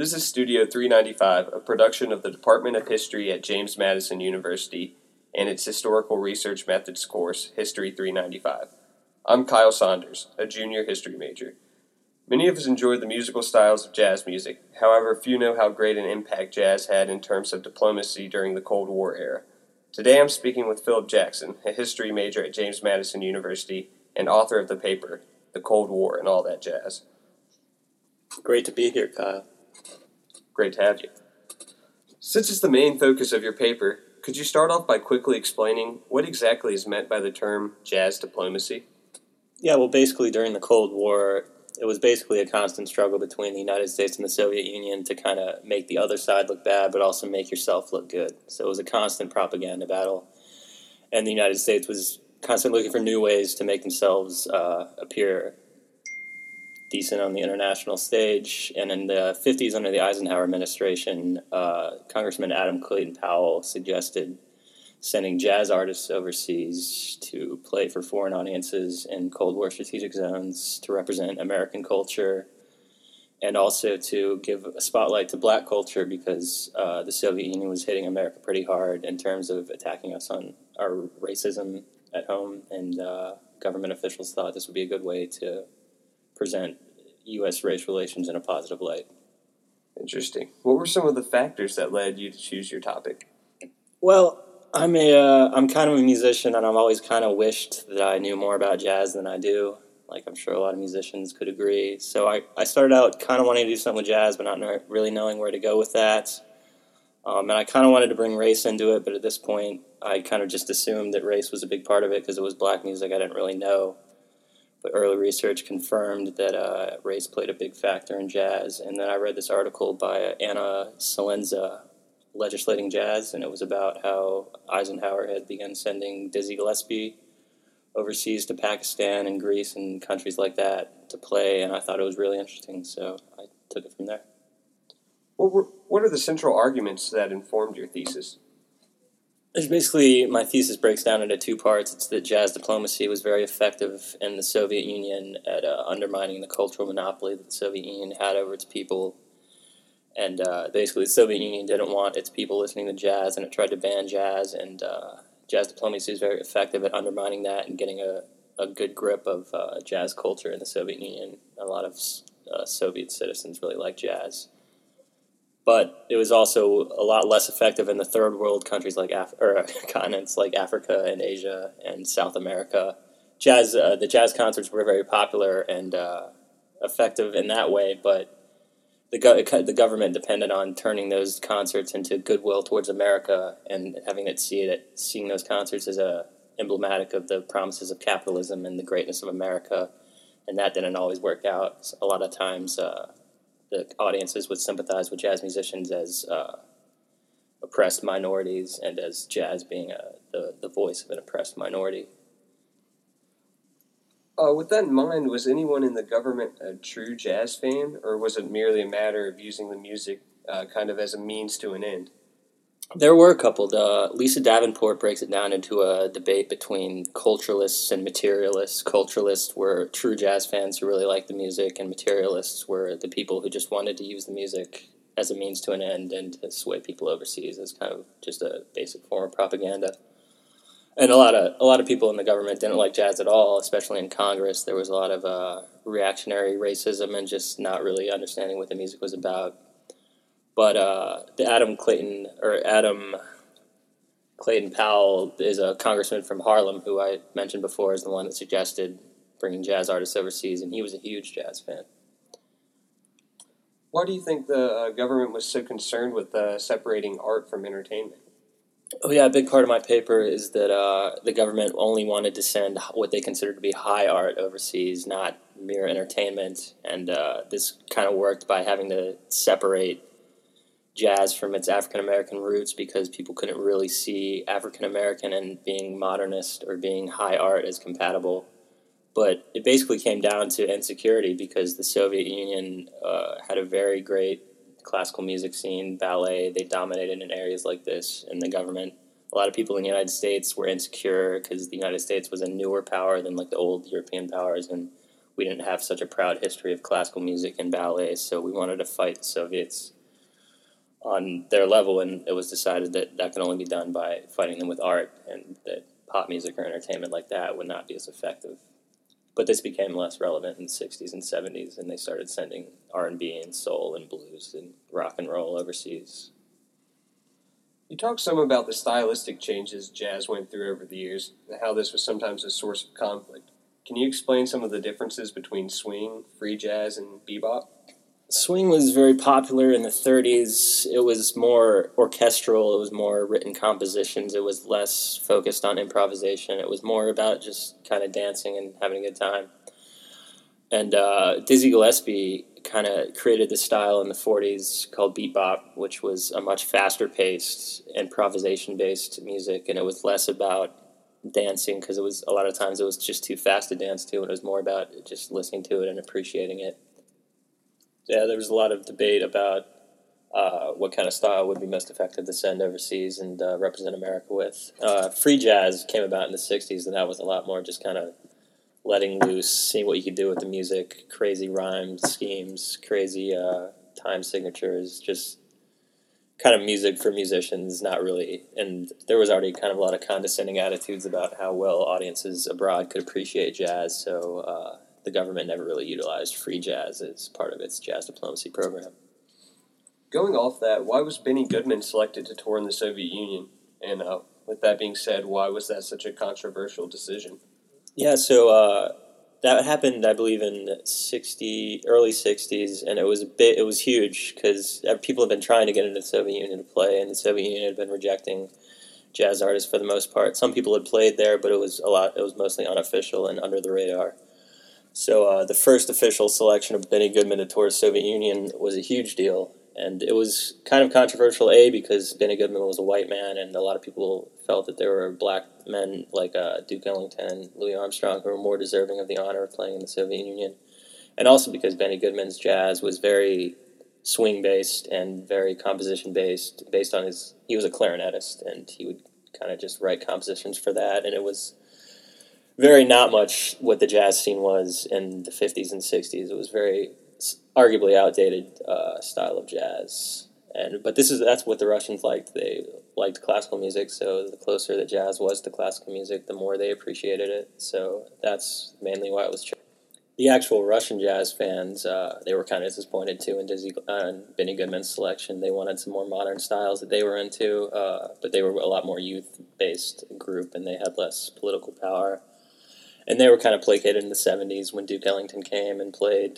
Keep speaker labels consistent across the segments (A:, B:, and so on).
A: This is Studio 395, a production of the Department of History at James Madison University and its Historical Research Methods course, History 395. I'm Kyle Saunders, a junior history major. Many of us enjoy the musical styles of jazz music. However, few know how great an impact jazz had in terms of diplomacy during the Cold War era. Today I'm speaking with Philip Jackson, a history major at James Madison University and author of the paper, The Cold War and All That Jazz.
B: Great to be here, Kyle.
A: Great to have you. Since it's the main focus of your paper, could you start off by quickly explaining what exactly is meant by the term jazz diplomacy?
B: Yeah, well, basically during the Cold War, it was basically a constant struggle between the United States and the Soviet Union to kind of make the other side look bad, but also make yourself look good. So it was a constant propaganda battle, and the United States was constantly looking for new ways to make themselves appear decent on the international stage. And in the 50s, under the Eisenhower administration, Congressman Adam Clayton Powell suggested sending jazz artists overseas to play for foreign audiences in Cold War strategic zones to represent American culture, and also to give a spotlight to black culture because the Soviet Union was hitting America pretty hard in terms of attacking us on our racism at home, and government officials thought this would be a good way to present U.S. race relations in a positive light.
A: Interesting. What were some of the factors that led you to choose your topic?
B: Well, I'm kind of a musician, and I've always kind of wished that I knew more about jazz than I do. Like, I'm sure a lot of musicians could agree. So I started out kind of wanting to do something with jazz, but not really knowing where to go with that. And I kind of wanted to bring race into it, but at this point, I kind of just assumed that race was a big part of it because it was black music. I didn't really know. But early research confirmed that race played a big factor in jazz. And then I read this article by Anna Salenza, Legislating Jazz, and it was about how Eisenhower had begun sending Dizzy Gillespie overseas to Pakistan and Greece and countries like that to play, and I thought it was really interesting, so I took it from there.
A: What are the central arguments that informed your thesis?
B: There's basically, my thesis breaks down into two parts. It's that jazz diplomacy was very effective in the Soviet Union at undermining the cultural monopoly that the Soviet Union had over its people. And basically, the Soviet Union didn't want its people listening to jazz, and it tried to ban jazz. And jazz diplomacy is very effective at undermining that and getting a good grip of jazz culture in the Soviet Union. A lot of Soviet citizens really like jazz. But it was also a lot less effective in the third world countries like continents like Africa and Asia and South America. The jazz concerts were very popular and effective in that way, but the government depended on turning those concerts into goodwill towards America and having it seeing those concerts as emblematic of the promises of capitalism and the greatness of America, and that didn't always work out. A lot of times, the audiences would sympathize with jazz musicians as oppressed minorities, and as jazz being the voice of an oppressed minority.
A: With that in mind, was anyone in the government a true jazz fan, or was it merely a matter of using the music kind of as a means to an end?
B: There were a couple. Lisa Davenport breaks it down into a debate between culturalists and materialists. Culturalists were true jazz fans who really liked the music, and materialists were the people who just wanted to use the music as a means to an end and to sway people overseas as kind of just a basic form of propaganda. And a lot of people in the government didn't like jazz at all, especially in Congress. There was a lot of reactionary racism and just not really understanding what the music was about. But the Adam Clayton Powell is a congressman from Harlem who I mentioned before is the one that suggested bringing jazz artists overseas, and he was a huge jazz fan.
A: Why do you think the government was so concerned with separating art from entertainment?
B: Oh yeah, a big part of my paper is that the government only wanted to send what they considered to be high art overseas, not mere entertainment, and this kind of worked by having to separate jazz from its African-American roots because people couldn't really see African-American and being modernist or being high art as compatible. But it basically came down to insecurity because the Soviet Union had a very great classical music scene, ballet. They dominated in areas like this in the government. A lot of people in the United States were insecure because the United States was a newer power than like the old European powers and we didn't have such a proud history of classical music and ballet, so we wanted to fight the Soviets on their level, and it was decided that that could only be done by fighting them with art, and that pop music or entertainment like that would not be as effective. But this became less relevant in the 60s and 70s, and they started sending R&B and soul and blues and rock and roll overseas.
A: You talked some about the stylistic changes jazz went through over the years, and how this was sometimes a source of conflict. Can you explain some of the differences between swing, free jazz, and bebop?
B: Swing was very popular in the 30s. It was more orchestral. It was more written compositions. It was less focused on improvisation. It was more about just kind of dancing and having a good time. And Dizzy Gillespie kind of created this style in the 40s called bebop, which was a much faster-paced, improvisation-based music, and it was less about dancing because it was a lot of times it was just too fast to dance to, and it was more about just listening to it and appreciating it. Yeah, there was a lot of debate about what kind of style would be most effective to send overseas and represent America with. Free jazz came about in the 60s, and that was a lot more just kind of letting loose, seeing what you could do with the music, crazy rhyme schemes, crazy time signatures, just kind of music for musicians, not really. And there was already kind of a lot of condescending attitudes about how well audiences abroad could appreciate jazz, so the government never really utilized free jazz as part of its jazz diplomacy program.
A: Going off that, why was Benny Goodman selected to tour in the Soviet Union? And with that being said, why was that such a controversial decision?
B: Yeah, so that happened, I believe, in early '60s, and it was huge because people had been trying to get into the Soviet Union to play, and the Soviet Union had been rejecting jazz artists for the most part. Some people had played there, but it was mostly unofficial and under the radar. So the first official selection of Benny Goodman to tour the Soviet Union was a huge deal. And it was kind of controversial, because Benny Goodman was a white man, and a lot of people felt that there were black men like Duke Ellington and Louis Armstrong who were more deserving of the honor of playing in the Soviet Union. And also because Benny Goodman's jazz was very swing-based and very composition-based, based on he was a clarinetist, and he would kind of just write compositions for that, and it was very not much what the jazz scene was in the 50s and 60s. It was very arguably outdated style of jazz, but that's what the Russians liked. They liked classical music, so the closer that jazz was to classical music, the more they appreciated it. So that's mainly why it was chosen. The actual Russian jazz fans, they were kind of disappointed too in Benny Goodman's selection. They wanted some more modern styles that they were into, but they were a lot more youth-based group, and they had less political power. And they were kind of placated in the 70s when Duke Ellington came and played.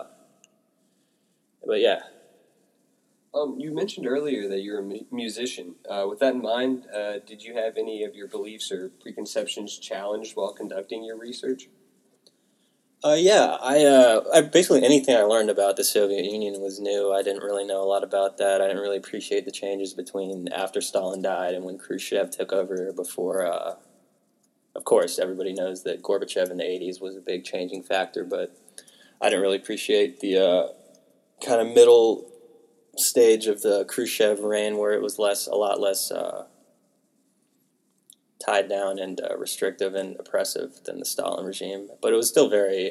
B: But yeah.
A: You mentioned earlier that you're a musician. With that in mind, did you have any of your beliefs or preconceptions challenged while conducting your research?
B: Yeah. I basically anything I learned about the Soviet Union was new. I didn't really know a lot about that. I didn't really appreciate the changes between after Stalin died and when Khrushchev took over before. Of course, everybody knows that Gorbachev in the 80s was a big changing factor, but I didn't really appreciate the kind of middle stage of the Khrushchev reign where it was a lot less tied down and restrictive and oppressive than the Stalin regime. But it was still very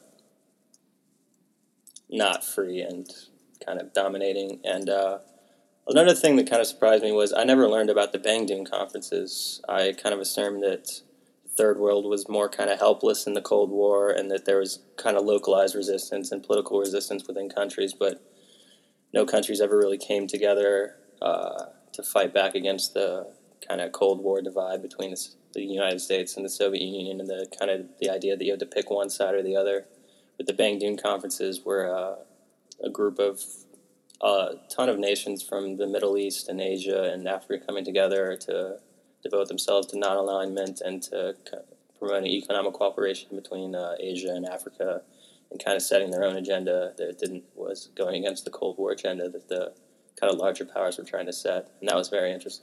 B: not free and kind of dominating. And another thing that kind of surprised me was I never learned about the Bandung conferences. I kind of assumed that Third World was more kind of helpless in the Cold War and that there was kind of localized resistance and political resistance within countries, but no countries ever really came together to fight back against the kind of Cold War divide between the United States and the Soviet Union and the idea that you had to pick one side or the other. But the Bandung conferences were a group of a ton of nations from the Middle East and Asia and Africa coming together to devote themselves to non-alignment and to promoting economic cooperation between Asia and Africa, and kind of setting their own agenda that was going against the Cold War agenda that the kind of larger powers were trying to set, and that was very interesting.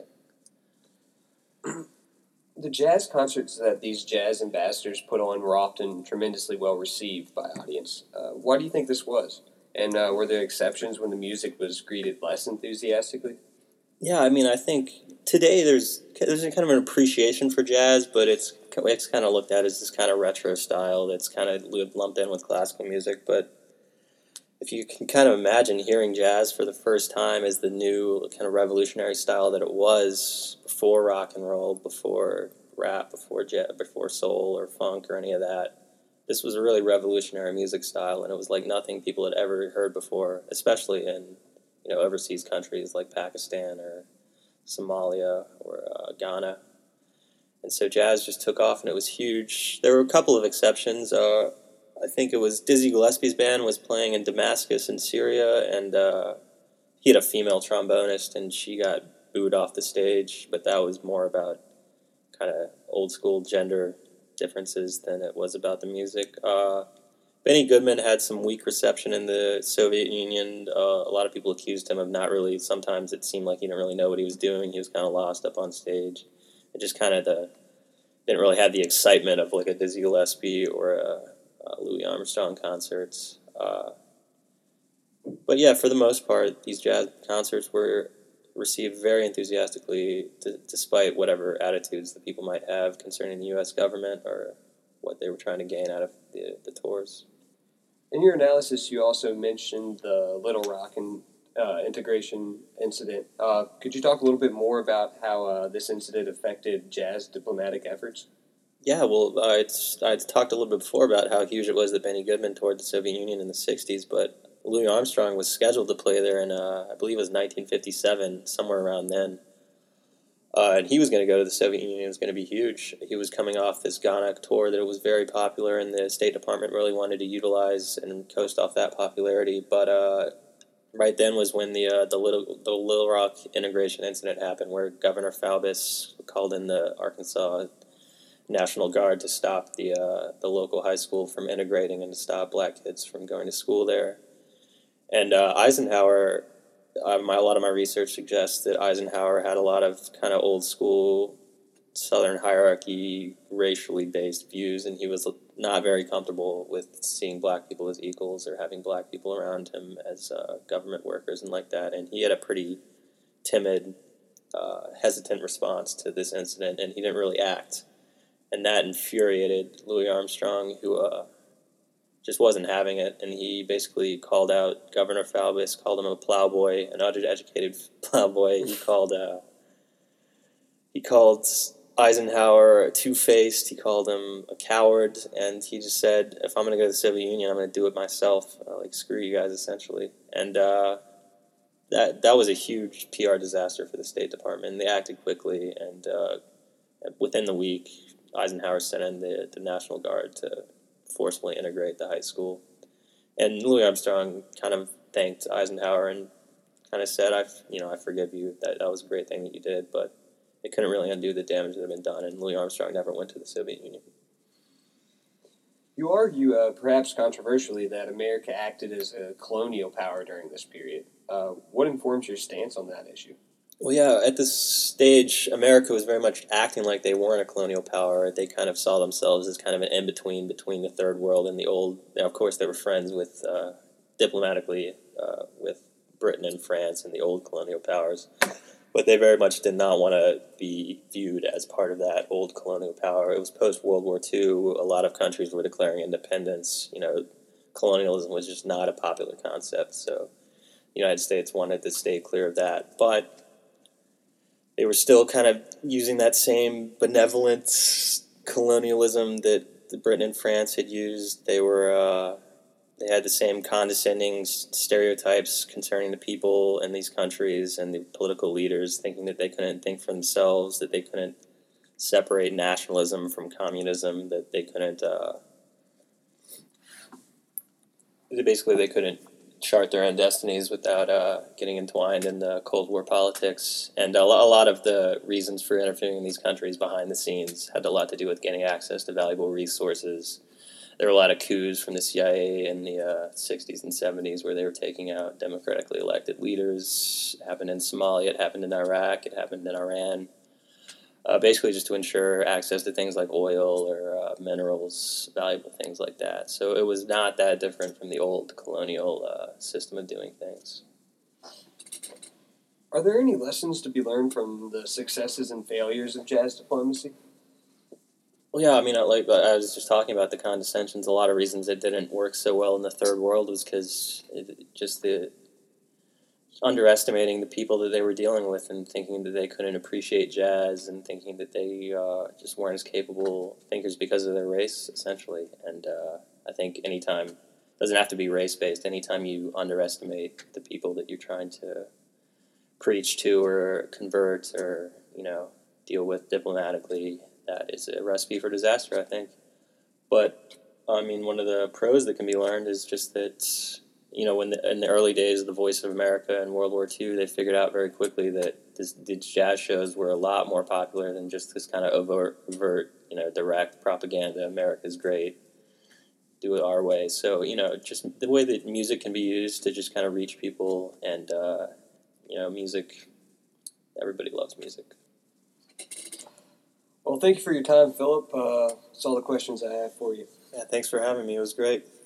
A: The jazz concerts that these jazz ambassadors put on were often tremendously well received by audience. Why do you think this was? And were there exceptions when the music was greeted less enthusiastically?
B: Yeah, I mean, I think today there's a kind of an appreciation for jazz, but it's it's kind of looked at as this kind of retro style that's kind of lumped in with classical music, but if you can kind of imagine hearing jazz for the first time as the new kind of revolutionary style that it was before rock and roll, before rap, before soul or funk or any of that, this was a really revolutionary music style, and it was like nothing people had ever heard before, especially in overseas countries like Pakistan or Somalia or Ghana. And so jazz just took off, and it was huge. There were a couple of exceptions. I think it was Dizzy Gillespie's band was playing in Damascus in Syria, and he had a female trombonist, and she got booed off the stage, but that was more about kind of old school gender differences than it was about the music. Benny Goodman had some weak reception in the Soviet Union. A lot of people accused him of not really, sometimes it seemed like he didn't really know what he was doing. He was kind of lost up on stage. It just kind of didn't really have the excitement of like a Dizzy Gillespie or a Louis Armstrong concerts. But yeah, for the most part, these jazz concerts were received very enthusiastically, despite whatever attitudes that people might have concerning the U.S. government or what they were trying to gain out of the tours.
A: In your analysis, you also mentioned the Little Rock and integration incident. Could you talk a little bit more about how this incident affected jazz diplomatic efforts?
B: Yeah, well, I'd talked a little bit before about how huge it was that Benny Goodman toured the Soviet Union in the 60s, but Louis Armstrong was scheduled to play there in, I believe it was 1957, somewhere around then. And he was going to go to the Soviet Union. It was going to be huge. He was coming off this Ghana tour that was very popular, and the State Department really wanted to utilize and coast off that popularity. But right then was when the Little Rock integration incident happened, where Governor Faubus called in the Arkansas National Guard to stop the local high school from integrating and to stop black kids from going to school there. And Eisenhower, a lot of my research suggests that Eisenhower had a lot of kind of old school Southern hierarchy, racially based views, and he was not very comfortable with seeing black people as equals or having black people around him as government workers and like that. And he had a pretty timid, hesitant response to this incident, and he didn't really act. And that infuriated Louis Armstrong, who just wasn't having it, and he basically called out Governor Faubus, called him a plowboy, an undereducated plowboy. He called Eisenhower two-faced. He called him a coward, and he just said, "If I'm going to go to the Soviet Union, I'm going to do it myself. Screw you guys, essentially." And that was a huge PR disaster for the State Department. And they acted quickly, and within the week, Eisenhower sent in the National Guard to forcibly integrate the high school. And Louis Armstrong kind of thanked Eisenhower and kind of said, I forgive you. That was a great thing that you did, but it couldn't really undo the damage that had been done, and Louis Armstrong never went to the Soviet Union.
A: You argue, perhaps controversially, that America acted as a colonial power during this period. What informs your stance on that issue?
B: Well, yeah, at this stage, America was very much acting like they weren't a colonial power. They kind of saw themselves as kind of an in-between between the Third World and the Old. Now, of course, they were friends with, diplomatically, with Britain and France and the old colonial powers. But they very much did not want to be viewed as part of that old colonial power. It was post-World War II. A lot of countries were declaring independence. Colonialism was just not a popular concept. So the United States wanted to stay clear of that. But they were still kind of using that same benevolent colonialism that Britain and France had used. They had the same condescending stereotypes concerning the people in these countries and the political leaders, thinking that they couldn't think for themselves, that they couldn't separate nationalism from communism, that they couldn't they couldn't chart their own destinies without getting entwined in the Cold War politics. And a lot of the reasons for interfering in these countries behind the scenes had a lot to do with getting access to valuable resources. There were a lot of coups from the CIA in the 60s and 70s where they were taking out democratically elected leaders. It happened in Somalia, it happened in Iraq, it happened in Iran. Basically just to ensure access to things like oil or minerals, valuable things like that. So it was not that different from the old colonial system of doing things.
A: Are there any lessons to be learned from the successes and failures of jazz diplomacy?
B: Well, yeah, I mean, like I was just talking about the condescensions. A lot of reasons it didn't work so well in the third world was because just the underestimating the people that they were dealing with and thinking that they couldn't appreciate jazz and thinking that they just weren't as capable thinkers because of their race, essentially. And I think anytime, doesn't have to be race-based, anytime you underestimate the people that you're trying to preach to or convert or, deal with diplomatically, that is a recipe for disaster, I think. But, I mean, one of the pros that can be learned is just that in the early days of the Voice of America and World War II, they figured out very quickly that these jazz shows were a lot more popular than just this kind of overt, direct propaganda. America's great, do it our way. So, just the way that music can be used to just kind of reach people, and music. Everybody loves music.
A: Well, thank you for your time, Philip. That's all the questions I have for you.
B: Yeah, thanks for having me. It was great.